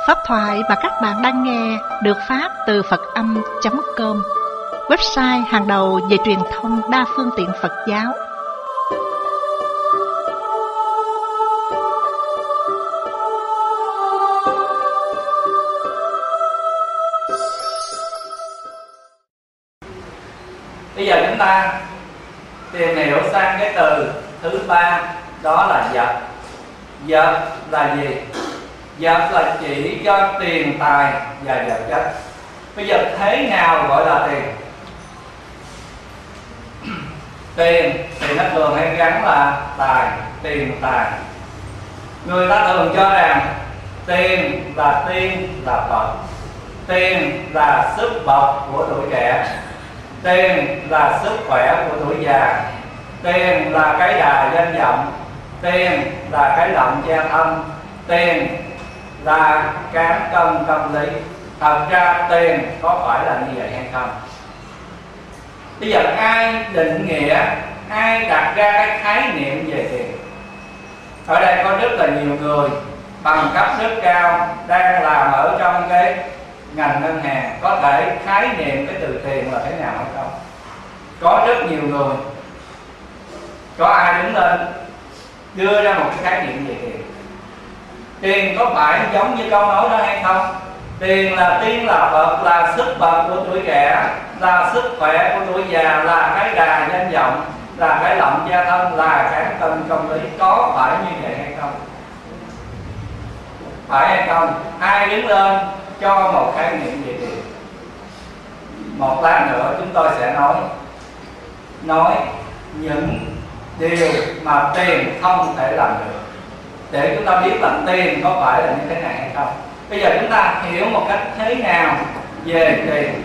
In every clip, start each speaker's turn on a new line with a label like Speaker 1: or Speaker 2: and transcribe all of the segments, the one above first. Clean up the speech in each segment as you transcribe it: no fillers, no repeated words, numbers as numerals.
Speaker 1: Pháp thoại mà các bạn đang nghe được phát từ Phật-âm.com, website hàng đầu về truyền thông đa phương tiện Phật giáo.
Speaker 2: Bây giờ chúng ta tìm hiểu sang cái từ thứ ba, đó là vật. Vật là gì? Vật là chỉ cho tiền tài và vật chất. Bây giờ thế nào gọi là tiền? Tiền thì nó thường hay gắn là tài, tiền tài. Người ta thường cho rằng tiền là tiên là Phật, tiền là sức bật của tuổi trẻ, tiền là sức khỏe của tuổi già, tiền là cái đà danh vọng, tiền là cái lòng che thân, tiền là cán cân công lý. Thật ra tiền có phải là như vậy hay không? Bây giờ ai định nghĩa, ai đặt ra cái khái niệm về tiền? Ở đây có rất là nhiều người bằng cấp rất cao đang làm ở trong cái ngành ngân hàng, có thể khái niệm cái từ tiền là thế nào hay không? Có rất nhiều người. Có ai đứng lên đưa ra một cái khái niệm về tiền? Tiền có phải giống như câu nói đó hay không? Tiền là tiên là Phật, là sức bật của tuổi trẻ, là sức khỏe của tuổi già, là cái đà danh vọng, là cái lòng che thân, là cái cân công lý. Có phải như vậy hay không? Phải hay không? Ai đứng lên cho một khái niệm về tiền? Một lát nữa chúng tôi sẽ nói những điều mà tiền không thể làm được, để chúng ta biết là tiền có phải là như thế này hay không. Bây giờ chúng ta hiểu một cách thế nào về tiền.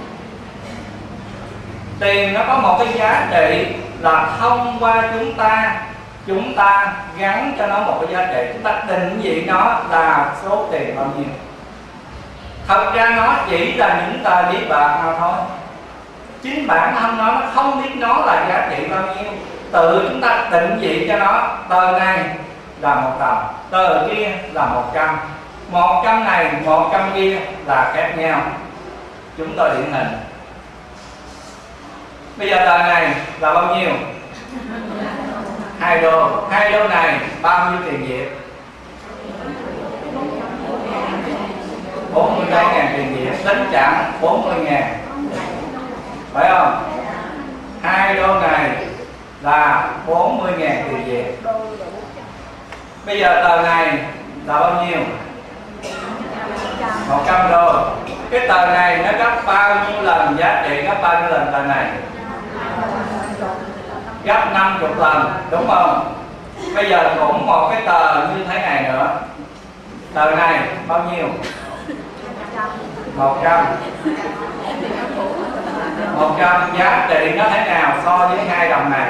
Speaker 2: Tiền nó có một cái giá trị là thông qua chúng ta gắn cho nó một cái giá trị, chúng ta định vị nó là số tiền bao nhiêu. Thật ra nó chỉ là những tờ giấy bạc mà thôi. Chính bản thân nó không biết nó là giá trị bao nhiêu. Tự chúng ta định vị cho nó, tờ này là 100, tờ kia là 100. 100 này, 100 kia là khác nhau. Chúng tôi điển hình. Bây giờ tờ này là bao nhiêu? 2 đô. 2 đô này bao nhiêu tiền Việt? 42.000 tiền Việt. Tính chẳng 40.000, phải không? 2 đô này là 40.000 tiền Việt. Bây giờ tờ này là bao nhiêu? 100 đô. Cái tờ này nó gấp bao nhiêu lần giá trị, gấp bao nhiêu lần tờ này? Gấp 50 lần, đúng không? Bây giờ cũng một cái tờ như thế này nữa. Tờ này bao nhiêu? 100. 100 giá trị nó thế nào so với 2 đồng này?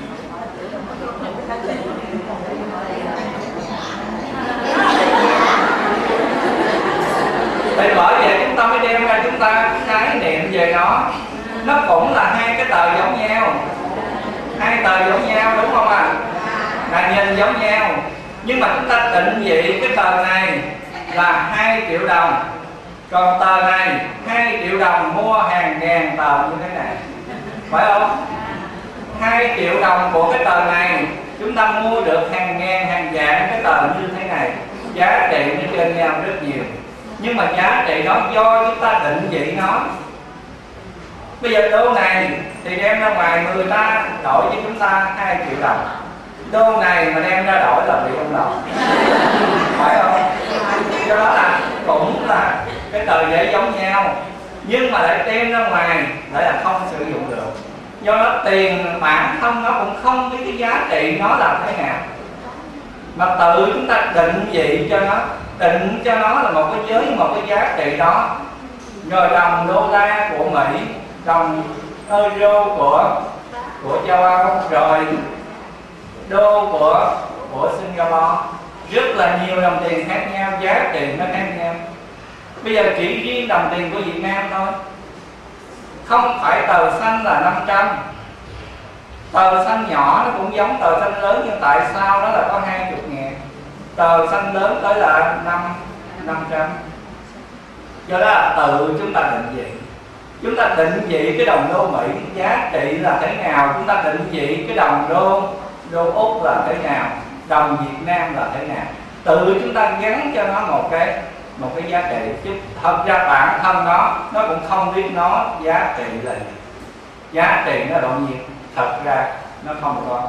Speaker 2: Thì bởi vậy chúng ta mới đem ra chúng ta khái niệm về nó. Nó cũng là hai cái tờ giống nhau, hai tờ giống nhau, đúng không ạ? Là nhìn giống nhau, nhưng mà chúng ta định vị cái tờ này là 2 triệu đồng, còn tờ này 2 triệu đồng mua hàng ngàn tờ như thế này, phải không? 2 triệu đồng của cái tờ này chúng ta mua được hàng ngàn hàng vạn cái tờ như thế này. Giá trị nó trên nhau rất nhiều, nhưng mà giá trị đó do chúng ta định vị nó. Bây giờ đô này thì đem ra ngoài người ta đổi với chúng ta 2 triệu đồng. Đô này mà đem ra đổi là bị ông đồng, phải không? Do đó là cũng là cái tờ giấy giống nhau, nhưng mà lại đem ra ngoài lại là không sử dụng được. Do đó tiền bản thân nó cũng không biết cái giá trị nó là thế nào, mà tự chúng ta định vị cho nó, định cho nó là một cái giới, một cái giá trị đó. Rồi đồng đô la của Mỹ, đồng euro của châu Âu, rồi đô của Singapore, rất là nhiều đồng tiền khác nhau, giá trị nó khác nhau. Bây giờ chỉ riêng đồng tiền của Việt Nam thôi, không phải tờ xanh là 500. Tờ xanh nhỏ nó cũng giống tờ xanh lớn, nhưng tại sao nó là có 20.000? Tờ xanh lớn tới là 500. Do đó là tự chúng ta định vị. Chúng ta định vị cái đồng đô Mỹ giá trị là thế nào, chúng ta định vị cái đồng đô Úc là thế nào, đồng Việt Nam là thế nào. Tự chúng ta gắn cho nó một cái giá trị, chứ thật ra bản thân nó cũng không biết nó giá trị là gì. Giá trị nó bao nhiêu, thật ra nó không có.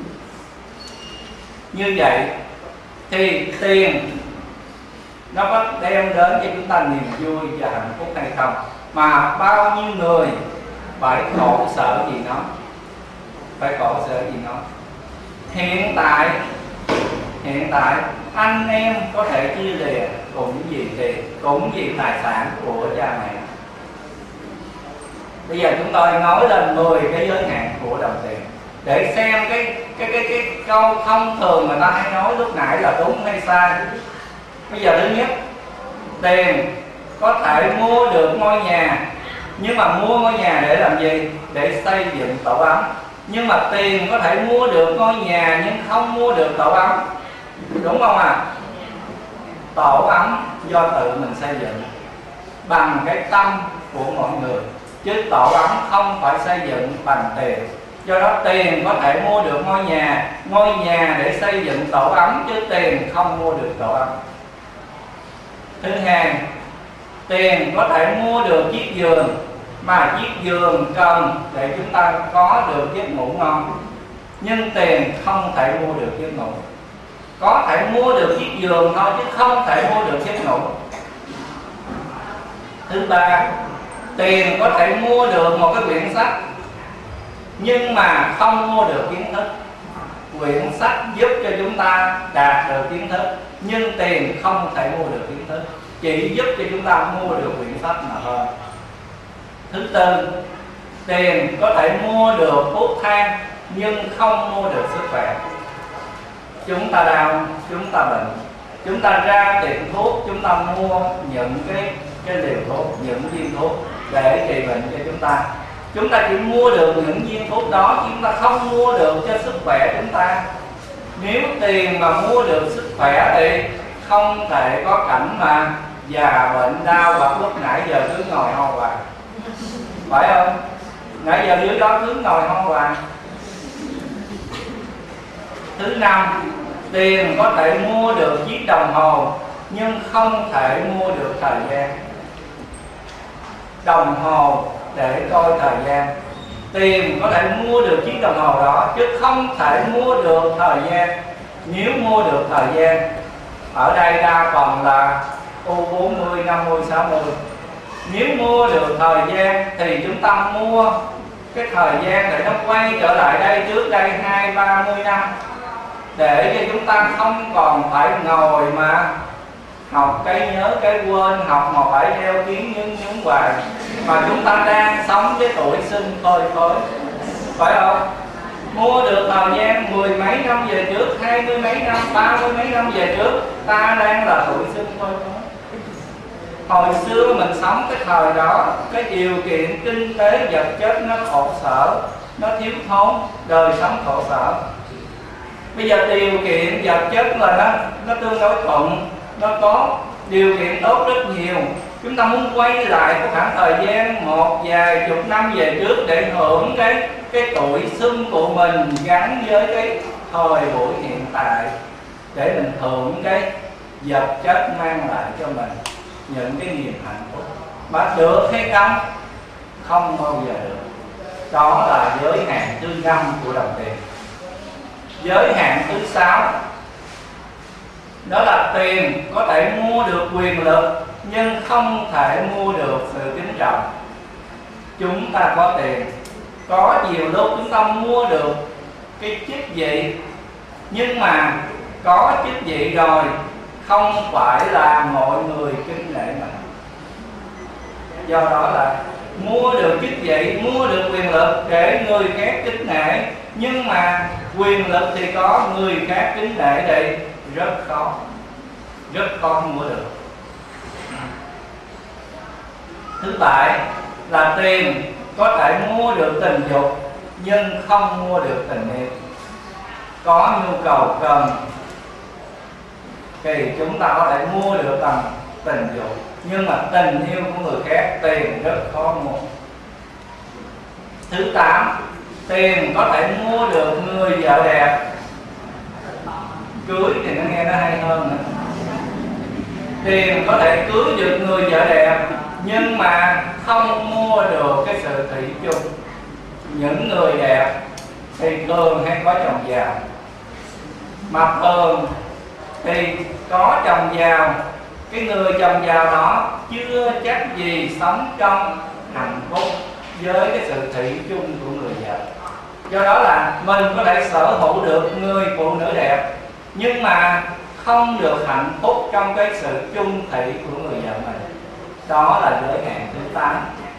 Speaker 2: Như vậy thì tiền nó có đem đến cho chúng ta niềm vui và hạnh phúc hay không, mà bao nhiêu người phải khổ sở vì nó, phải khổ sở vì nó. Hiện tại anh em có thể chia lìa cũng vì tiền, cũng vì tài sản của cha mẹ. Bây giờ chúng tôi nói lên 10 cái giới hạn của đồng tiền để xem cái câu thông thường người ta hay nói lúc nãy là đúng hay sai. Bây giờ thứ nhất, tiền có thể mua được ngôi nhà, nhưng mà mua ngôi nhà để làm gì? Để xây dựng tổ ấm. Nhưng mà tiền có thể mua được ngôi nhà nhưng không mua được tổ ấm, đúng không ạ? Tổ ấm do tự mình xây dựng bằng cái tâm của mọi người, chứ tổ ấm không phải xây dựng bằng tiền. Do đó tiền có thể mua được ngôi nhà để xây dựng tổ ấm, chứ tiền không mua được tổ ấm. Thứ hai, tiền có thể mua được chiếc giường, mà chiếc giường cần để chúng ta có được giấc ngủ ngon, nhưng tiền không thể mua được giấc ngủ. Có thể mua được chiếc giường thôi chứ không thể mua được giấc ngủ. Thứ ba, tiền có thể mua được một cái quyển sách, nhưng mà không mua được kiến thức. Quyển sách giúp cho chúng ta đạt được kiến thức, nhưng tiền không thể mua được kiến thức, chỉ giúp cho chúng ta mua được quyển sách mà thôi. Thứ tư, tiền có thể mua được thuốc thang, nhưng không mua được sức khỏe. Chúng ta đau, chúng ta bệnh, chúng ta ra tiệm thuốc, chúng ta mua những cái liều thuốc, những viên thuốc để trị bệnh cho chúng ta. Chúng ta chỉ mua được những viên thuốc đó, chúng ta không mua được cho sức khỏe chúng ta. Nếu tiền mà mua được sức khỏe thì không thể có cảnh mà già bệnh đau hoặc lúc nãy giờ cứ ngồi ho hoài, phải không? Nãy giờ dưới đó cứ ngồi ho hoài. Thứ năm, tiền có thể mua được chiếc đồng hồ, nhưng không thể mua được thời gian. Đồng hồ để coi thời gian, tiền có thể mua được chiếc đồng hồ đó, chứ không thể mua được thời gian. Nếu mua được thời gian, ở đây đa phần là U40, 50, 60. Nếu mua được thời gian thì chúng ta mua cái thời gian để nó quay trở lại đây trước đây 20-30 năm, để cho chúng ta không còn phải ngồi mà học cái nhớ cái quên, học mà phải đeo kiến nhún hoài, mà chúng ta đang sống với tuổi xuân phơi phới, phải không? Mua được thời gian 10 mấy năm về trước, 20 mấy năm, 30 mấy năm về trước, ta đang là tuổi xuân phơi phới. Hồi xưa mình sống cái thời đó, cái điều kiện kinh tế vật chất nó khổ sở, nó thiếu thốn, đời sống khổ sở. Bây giờ điều kiện vật chất là nó tương đối thuận, nó có điều kiện tốt rất nhiều. Chúng ta muốn quay lại cái khoảng thời gian một vài chục năm về trước để hưởng cái tuổi xuân của mình gắn với cái thời buổi hiện tại, để mình hưởng cái vật chất mang lại cho mình những cái niềm hạnh phúc. Mà được hay không? Không bao giờ được. Đó là giới hạn thứ 5 của đồng tiền. Giới hạn thứ 6, đó là tiền có thể mua được quyền lực, nhưng không thể mua được sự kính trọng. Chúng ta có tiền, có nhiều lúc chúng ta mua được cái chức vị, nhưng mà có chức vị rồi không phải là mọi người kính nể mình. Do đó là mua được chức vị, mua được quyền lực để người khác kính nể, nhưng mà quyền lực thì có, người khác kính nể thì rất khó mua được. Thứ 7 là tiền có thể mua được tình dục, nhưng không mua được tình yêu. Có nhu cầu cần thì chúng ta có thể mua được bằng tình dục, nhưng mà tình yêu của người khác tiền rất khó mua. Thứ 8, tiền có thể mua được người vợ đẹp. Cưới thì nó nghe nó hay hơn nữa. Tiền có thể cưới được người vợ đẹp, nhưng mà không mua được cái sự thủy chung. Những người đẹp thì thường hay có chồng giàu, mà thường thì có chồng giàu, cái người chồng giàu đó chưa chắc gì sống trong hạnh phúc với cái sự thủy chung của người vợ. Do đó là mình có thể sở hữu được người phụ nữ đẹp, nhưng mà không được hạnh phúc trong cái sự chung thủy của người vợ mình. Đó là giới hạn thứ 8.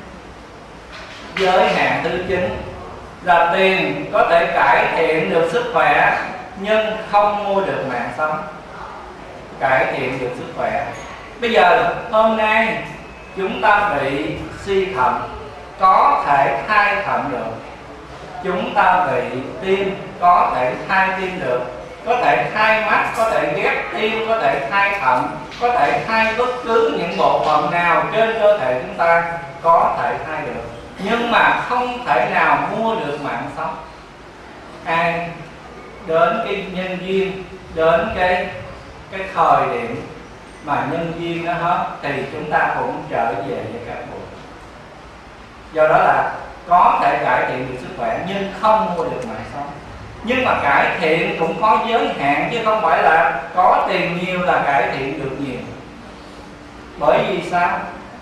Speaker 2: Giới hạn thứ 9 là tiền có thể cải thiện được sức khỏe, nhưng không mua được mạng sống. Cải thiện được sức khỏe. Bây giờ hôm nay chúng ta bị suy thận, có thể thay thận được. Chúng ta bị tim, có thể thay tim được. Có thể thay mắt, có thể ghép tim, có thể thay thận, có thể thay bất cứ những bộ phận nào trên cơ thể chúng ta, có thể thay được. Nhưng mà không thể nào mua được mạng sống. Ai đến cái nhân duyên, đến cái thời điểm mà nhân duyên nó hết thì chúng ta cũng trở về với các buồn. Do đó là có thể cải thiện được sức khỏe nhưng không mua được mạng sống. Nhưng mà cải thiện cũng có giới hạn, chứ không phải là có tiền nhiều là cải thiện được nhiều. Bởi vì sao?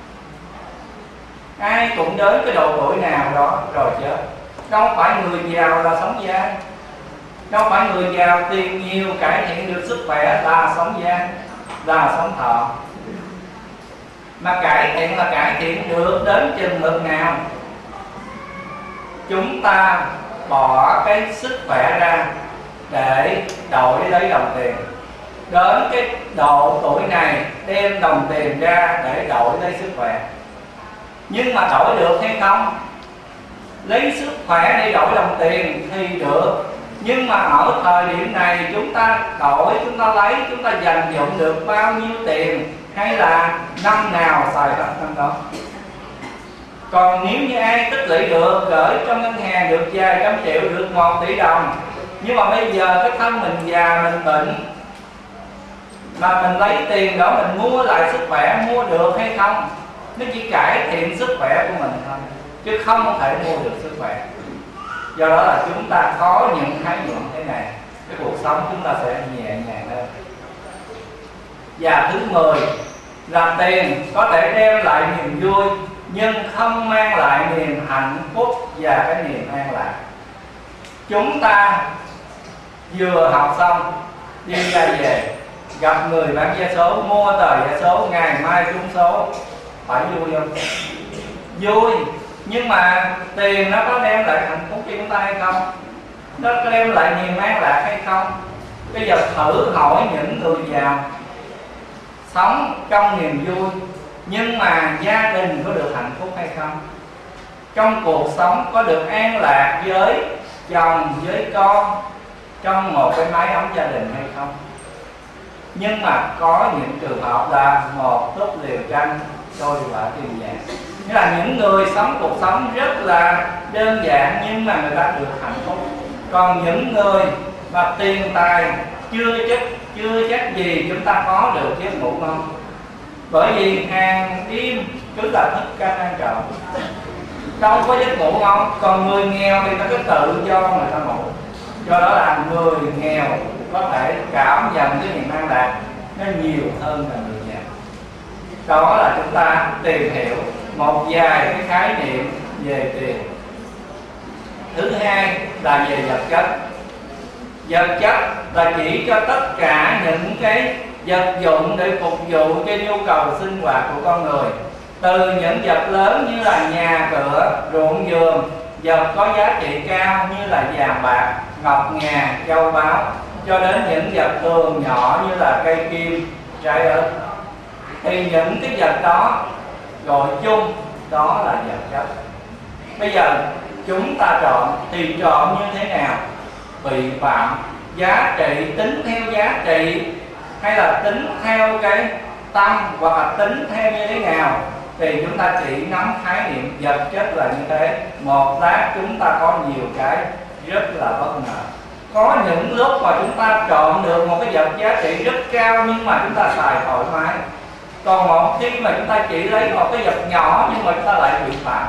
Speaker 2: Ai cũng đến cái độ tuổi nào đó rồi chết. Đâu phải người giàu là sống dai, đâu phải người giàu tiền nhiều cải thiện được sức khỏe là sống dai, là sống thọ. Mà cải thiện là cải thiện được đến chừng mực nào? Chúng ta bỏ cái sức khỏe ra để đổi lấy đồng tiền. Đến cái độ tuổi này đem đồng tiền ra để đổi lấy sức khỏe. Nhưng mà đổi được hay không? Lấy sức khỏe để đổi đồng tiền thì được. Nhưng mà ở thời điểm này chúng ta đổi, chúng ta lấy, chúng ta dành dụng được bao nhiêu tiền, hay là năm nào xài hết năm đó. Còn nếu như ai tích lũy được, gửi trong ngân hàng được vài trăm triệu, được 1 tỷ đồng, nhưng mà bây giờ cái thân mình già, mình bệnh, mà mình lấy tiền đó mình mua lại sức khỏe, mua được hay không? Nó chỉ cải thiện sức khỏe của mình thôi, chứ không thể mua được sức khỏe. Do đó là chúng ta có những khái niệm thế này, cái cuộc sống chúng ta sẽ nhẹ nhàng hơn. Và thứ 10 là tiền có thể đem lại niềm vui, nhưng không mang lại niềm hạnh phúc và cái niềm an lạc. Chúng ta vừa học xong, đi ra về, gặp người bán vé số, mua tờ vé số, ngày mai trúng số, phải vui không? Vui, nhưng mà tiền nó có đem lại hạnh phúc cho chúng ta hay không? Nó có đem lại niềm an lạc hay không? Bây giờ thử hỏi những người giàu sống trong niềm vui, nhưng mà gia đình có được hạnh phúc hay không? Trong cuộc sống có được an lạc với chồng, với con, trong một cái mái ấm gia đình hay không? Nhưng mà có những trường hợp là một túp liều tranh, đôi vợ tiền vàng. Nghĩa là những người sống cuộc sống rất là đơn giản nhưng mà người ta được hạnh phúc. Còn những người mà tiền tài chưa chắc gì chúng ta có được giấc ngủ ngon. Bởi vì hàng đêm cứ là thức canh ăn trộm, đâu có giấc ngủ ngon. Còn người nghèo thì ta cứ tự do người ta ngủ. Do đó là người nghèo có thể cảm nhận cái niềm an lạc nó nhiều hơn là người giàu. Đó là chúng ta tìm hiểu một vài cái khái niệm về tiền. Thứ hai là về vật chất. Vật chất là chỉ cho tất cả những cái vật dụng để phục vụ cho nhu cầu sinh hoạt của con người. Từ những vật lớn như là nhà cửa, ruộng vườn, vật có giá trị cao như là vàng bạc, ngọc ngà, châu báu, cho đến những vật thường nhỏ như là cây kim, trái ớt. Thì những cái vật đó gọi chung đó là vật chất. Bây giờ chúng ta trộm thì trộm như thế nào? Bị phạm giá trị, tính theo giá trị hay là tính theo tâm hoặc là tính theo như thế nào thì chúng ta chỉ nắm khái niệm vật chất là như thế. Một lát chúng ta có nhiều cái rất là bất ngờ. Có những lúc mà chúng ta chọn được một cái vật giá trị rất cao nhưng mà chúng ta xài thoải mái. Còn một khi mà chúng ta chỉ lấy một cái vật nhỏ nhưng mà chúng ta lại bị phạm.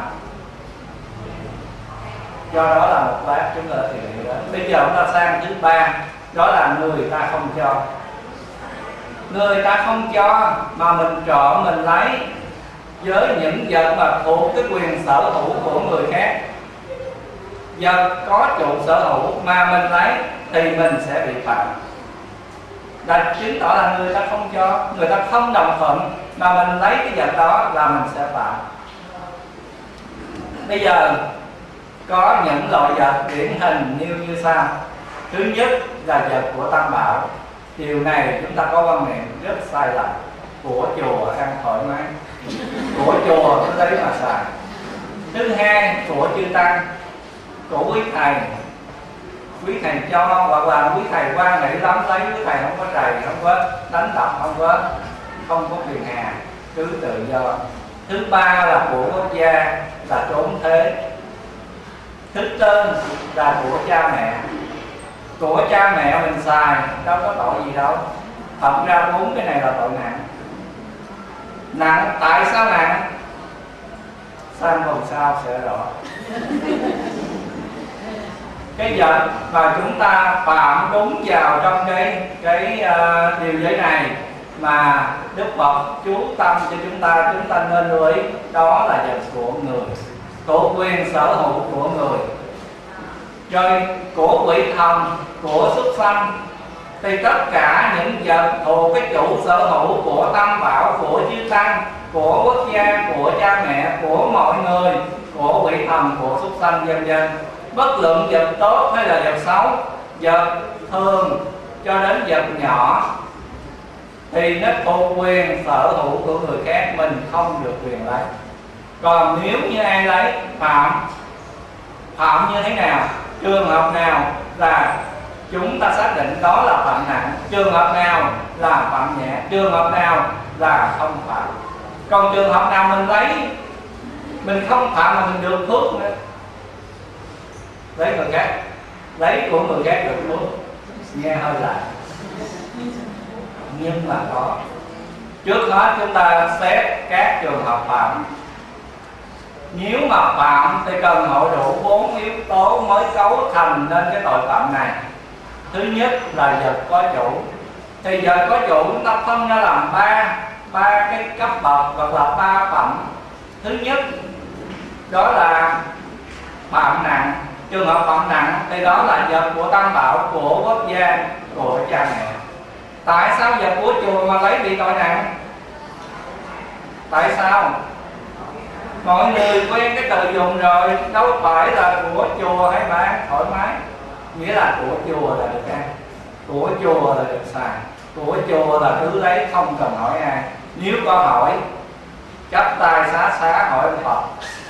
Speaker 2: Do đó là một lát chúng ta thì nghĩ đó. Bây giờ chúng ta sang thứ ba, đó là người ta không cho. Người ta không cho mà mình trộm mình lấy với những vật mà thuộc cái quyền sở hữu của người khác. Vật có chủ sở hữu mà mình lấy thì mình sẽ bị phạm. Là chứng tỏ là người ta không cho, người ta không đồng thuận mà mình lấy cái vật đó là mình sẽ phạm. Bây giờ có những loại vật điển hình như sau. Thứ nhất là vật của Tam Bảo. Điều này chúng ta có quan niệm rất sai lầm. Của chùa ăn thoải mái, của chùa cứ lấy mà xài. Thứ hai, của chư Tăng, của quý thầy cho, hoặc là quý thầy quan nghĩ lắm lấy, quý thầy không có trầy, không có đánh đập, không có phiền hà, cứ tự do. Thứ ba là của quốc gia, là trốn thế. Thứ tư là của cha mẹ. Của cha mẹ mình xài đâu có tội gì đâu. Thật ra 4 cái này là tội nặng. Nặng, tại sao nặng? Sang phần sau sẽ rõ. Cái vật mà chúng ta phạm đúng vào trong cái điều giới này mà Đức Phật chú tâm cho chúng ta nên lưu ý, đó là vật của người, thuộc quyền sở hữu của người. Rồi của quỷ thần, của súc sanh, thì tất cả những vật thuộc cái chủ sở hữu của Tam Bảo, của chư Tăng, của quốc gia, của cha mẹ, của mọi người, của quỷ thần, của súc sanh vân vân. Bất luận vật tốt hay là vật xấu, vật thường cho đến vật nhỏ, thì nó thuộc quyền sở hữu của người khác, mình không được quyền lấy. Còn nếu như ai lấy phạm như thế nào, trường hợp nào là chúng ta xác định đó là phạm nặng, trường hợp nào là phạm nhẹ, trường hợp nào là không phạm. Còn trường hợp nào mình lấy, mình không phạm mà mình được phước nữa. Lấy người khác, lấy của người khác được phước, nghe hơi lạ nhưng mà có. Trước hết chúng ta xét các trường hợp phạm. Nếu mà phạm thì cần hội đủ 4 yếu tố mới cấu thành nên cái tội phạm này. Thứ nhất là vật có chủ. Thì vật có chủ chúng ta phân ra làm ba cái cấp bậc hoặc là 3 phẩm. Thứ nhất đó là phạm nặng. Trường hợp phạm nặng thì đó là vật của Tam Bảo, của quốc gia, của cha mẹ. Tại sao vật của chùa mà lấy bị tội nặng? Tại sao? Mọi người quen cái từ dùng rồi, đâu phải là của chùa hay mà thoải mái. Nghĩa là của chùa là được ăn, của chùa là được xài, của chùa là cứ lấy không cần hỏi ai. Nếu có hỏi, chắp tay xá hỏi ông Phật.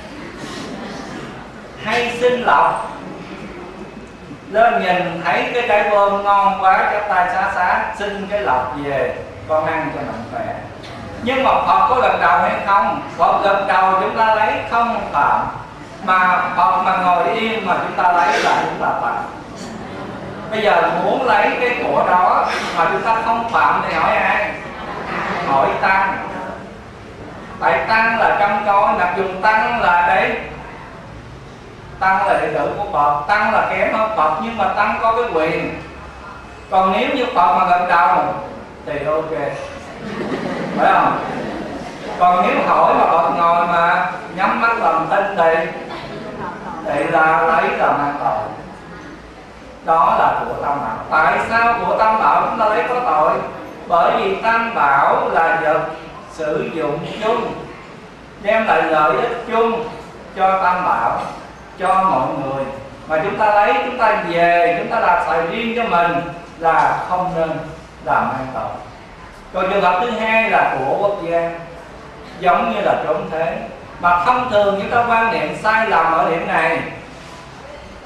Speaker 2: Hay xin lọc, lên nhìn thấy cái trái bơm ngon quá, chắp tay xá xin cái lọc về con ăn cho mạnh khỏe. Nhưng mà Phật có gật đầu hay không? Phật gật đầu chúng ta lấy không phạm. Mà Phật mà ngồi yên mà chúng ta lấy là chúng ta phạm. Bây giờ muốn lấy cái của đó mà chúng ta không phạm thì hỏi ai? Hỏi Tăng. Tại Tăng là trong coi, mặc dù Tăng là đấy, Tăng là đệ tử của Phật, Tăng là kém hơn Phật, nhưng mà Tăng có cái quyền. Còn nếu như Phật mà gật đầu thì ok, phải không? Còn nếu hỏi mà Phật ngồi mà nhắm mắt làm thinh thì là lấy là mang tội. Đó là của Tam Bảo. Tại sao của Tam Bảo chúng ta lấy có tội? Bởi vì Tam Bảo là vật sử dụng chung, đem lại lợi ích chung cho Tam Bảo, cho mọi người. Mà chúng ta lấy, chúng ta về, chúng ta làm xài riêng cho mình là không nên làm mang tội. Còn trường hợp thứ hai là của quốc gia, giống như là trốn thế. Mà thông thường chúng ta quan niệm sai lầm ở điểm này.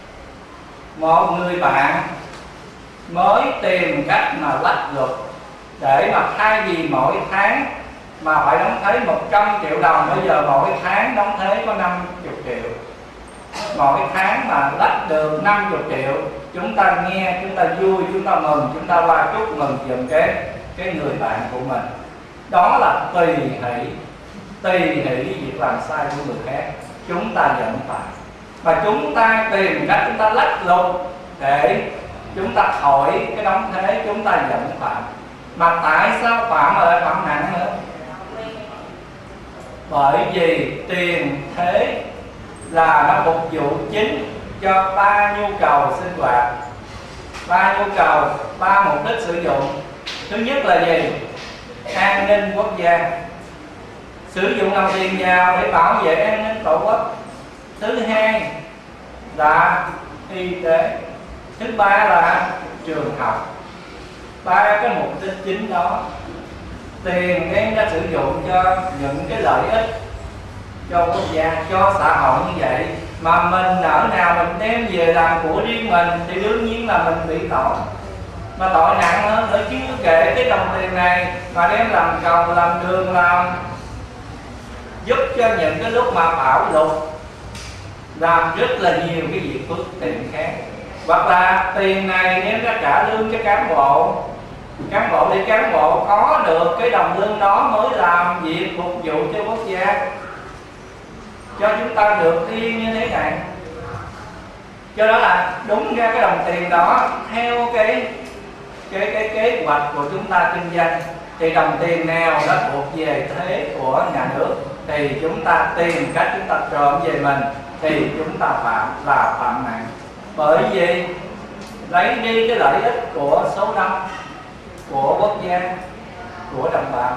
Speaker 2: Một người bạn mới tìm cách mà lách luật để mà thay vì mỗi tháng mà phải đóng thuế 100 triệu đồng, bây giờ mỗi tháng đóng thuế có 50 triệu. Mỗi tháng mà lách được 50 triệu, chúng ta nghe, chúng ta vui, chúng ta mừng, chúng ta qua chúc mừng giùm cái người bạn của mình. Đó là tùy hỷ việc làm sai của người khác, chúng ta nhận phải. Và chúng ta tìm cách chúng ta lách luật để chúng ta khỏi cái đóng thuế, chúng ta nhận phạm. Mà tại sao phạm mà lại phạm nặng nữa? Bởi vì tiền thuế là nó phục vụ chính cho 3 nhu cầu sinh hoạt, 3 nhu cầu, 3 mục đích sử dụng. Thứ nhất là gì? An ninh quốc gia, sử dụng đồng tiền vào để bảo vệ an ninh tổ quốc. Thứ hai là y tế. Thứ ba là trường học. 3 cái mục đích chính đó. Tiền đem ra sử dụng cho những cái lợi ích cho quốc gia, cho xã hội như vậy, mà mình ở nào mình đem về làm của riêng mình thì đương nhiên là mình bị tội. Mà tội nặng hơn nữa, chứ kể cái đồng tiền này mà đem làm cầu, làm đường, làm giúp cho những cái lúc mà bão lụt, làm rất là nhiều cái việc phước tiện khác. Hoặc là tiền này đem ra trả lương cho cán bộ để cán bộ có được cái đồng lương đó mới làm việc phục vụ cho quốc gia, cho chúng ta được yên như thế này. Cho đó là đúng ra cái đồng tiền đó theo cái kế hoạch của chúng ta kinh doanh, thì đồng tiền nào nó thuộc về thuế của nhà nước thì chúng ta tìm cách chúng ta trộm về mình, thì chúng ta phạm nặng. Bởi vì lấy đi cái lợi ích của số đông, của quốc gia, của đồng bào.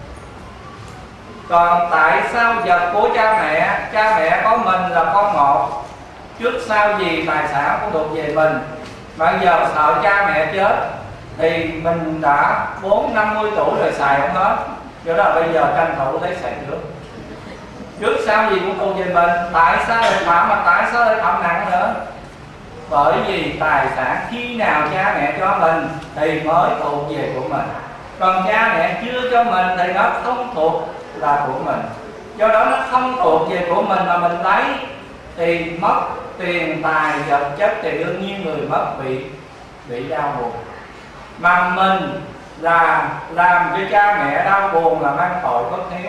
Speaker 2: Còn tại sao vật của cha mẹ có mình là con một, trước sau gì tài sản cũng thuộc về mình, mà giờ sợ cha mẹ chết thì mình đã 40-50 tuổi rồi xài không hết, do đó là bây giờ tranh thủ lấy xài trước sau gì cũng thuộc về mình. Tại sao lại phạm, mà tại sao lại phạm nặng nữa? Bởi vì tài sản khi nào cha mẹ cho mình thì mới thuộc về của mình, còn cha mẹ chưa cho mình thì nó không thuộc là của mình. Do đó nó không thuộc về của mình mà mình lấy thì mất tiền tài vật chất, thì đương nhiên người mất bị đau buồn. Mà mình là làm cho cha mẹ đau buồn là mang tội bất hiếu.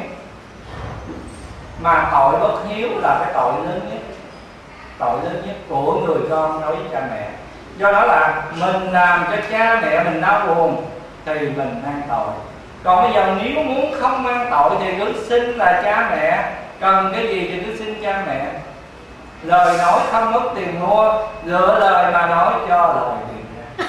Speaker 2: Mà tội bất hiếu là cái tội lớn nhất của người con đối với cha mẹ. Do đó là mình làm cho cha mẹ mình đau buồn thì mình mang tội. Còn bây giờ nếu muốn không mang tội thì cứ xin là cha mẹ, cần cái gì thì cứ xin cha mẹ. Lời nói không mất tiền mua, lựa lời mà nói cho lời tiền ra.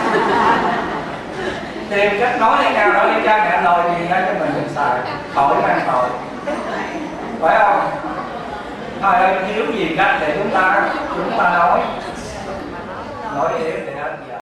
Speaker 2: Tìm cách nói thế nào đó để cha mẹ lời tiền ra cho mình xài, khỏi mang tội, phải không? Thôi thiếu gì cách để chúng ta nói yếu để